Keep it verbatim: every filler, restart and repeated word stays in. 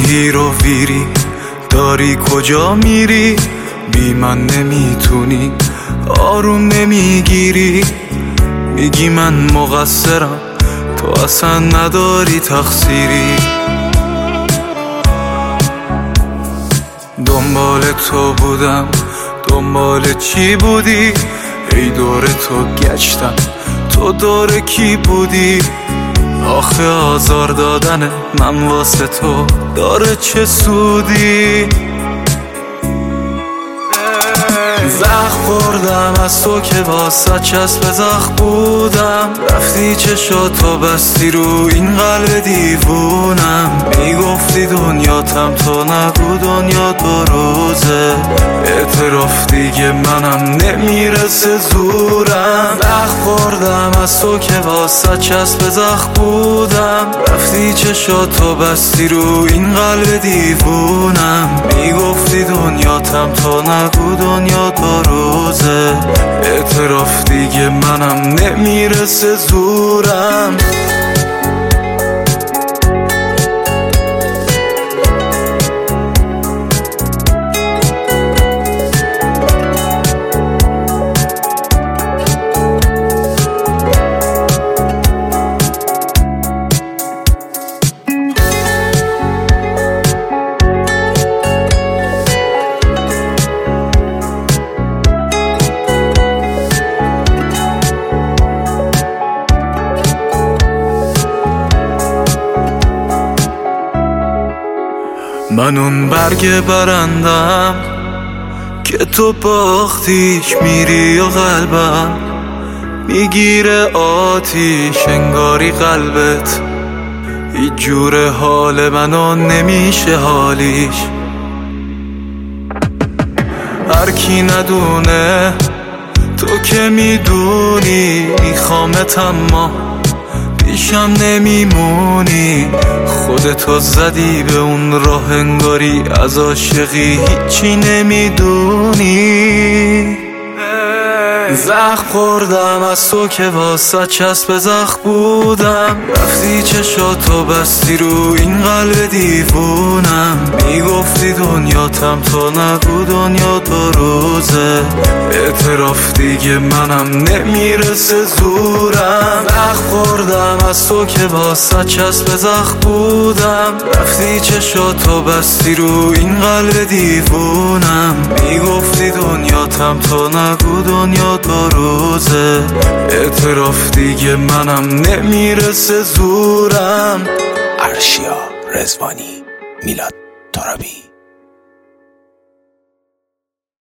هیر و ویری، داری کجا میری؟ بی من نمیتونی، آروم نمیگیری. میگی من مقصرم، تو اصلا نداری تقصیری. دنبال تو بودم، دنبال چی بودی؟ ای دور تو گشتم، تو دور کی بودی؟ آخه آزار دادن من واسه تو داره چه سودی؟ زخم خوردم از تو که واسه چسب زخم بودم، رفتی چشاتو بستی رو این قلب دیوونم. میگفتی دنیاتم، تو نگو دنیا دو روزه. اعتراف دیگه منم نمیرسه زورم. زخم خوردم از تو که واسه چسب زخم بودم، رفتی چشاتو بستی رو این قلب دیوونم. میگفتی دنیاتم، تو نگو دنیا دو روزه. اعتراف دیگه منم نمیرسه زورم. من اون برگ برندم که تو باختیش، میری و قلبم میگیره آتیش. انگاری قلبت هیچ جور حال منو نمیشه حالیش. هر کی ندونه تو که میدونی، میخوامت اما پیشم نمیمونی. خودتو زدی به اون راه، انگاری از عاشقی هیچی نمیدونی. زخم خوردم از تو که واسه چسب زخم بودم، رفتی چشاتو بستی رو این قلب دیوونم. میگفتی دنیاتم، تو نگو دنیا دو روزه. اعتراف دیگه منم نمیرسه زورم. زخم خوردم از تو که واسه چسب زخم بودم، رفتی چشاتو بستی رو این قلب دیوونم. میگفتی دنیاتم، تو نگو دنیا دو روزه. اعتراف دیگه منم نمیرسه زورم. ارشیا رضوانی، میلاد ترابی.